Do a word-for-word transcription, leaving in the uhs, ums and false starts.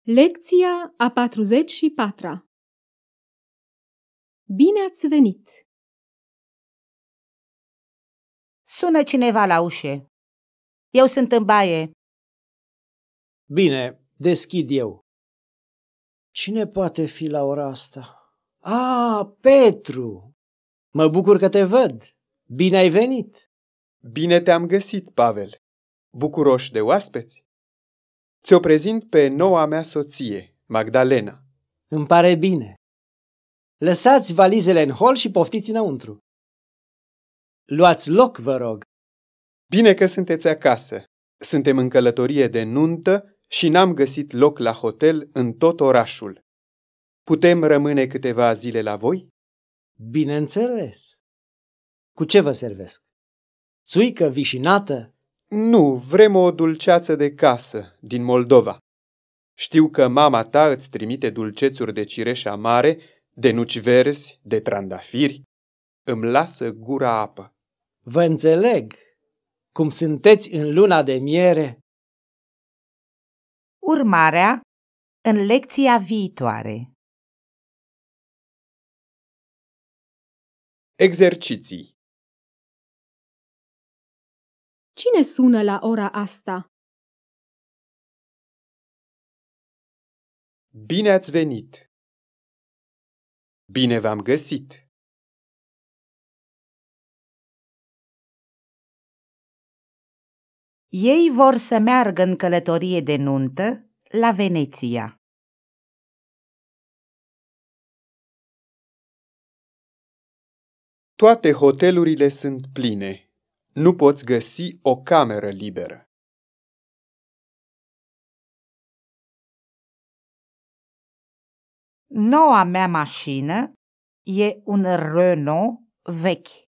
Lecția a patruzeci și patra. Bine ați venit! Sună cineva la ușă. Eu sunt în baie. Bine, deschid eu. Cine poate fi la ora asta? Ah, Petru! Mă bucur că te văd. Bine ai venit! Bine te-am găsit, Pavel. Bucuroși de oaspeți? Ți-o prezint pe noua mea soție, Magdalena. Îmi pare bine. Lăsați valizele în hol și poftiți înăuntru. Luați loc, vă rog. Bine că sunteți acasă. Suntem în călătorie de nuntă și n-am găsit loc la hotel în tot orașul. Putem rămâne câteva zile la voi? Bineînțeles. Cu ce vă servesc? Țuică vișinată? Nu, vrem o dulceață de casă, din Moldova. Știu că mama ta îți trimite dulcețuri de cireș amare, de nuci verzi, de trandafiri. Îmi lasă gura apă. Vă înțeleg. Cum sunteți în luna de miere. Urmarea în lecția viitoare. Exerciții. Cine sună la ora asta? Bine ați venit! Bine v-am găsit! Ei vor să meargă în călătorie de nuntă la Veneția. Toate hotelurile sunt pline. Nu poți găsi o cameră liberă. Noua mea mașină e un Renault vechi.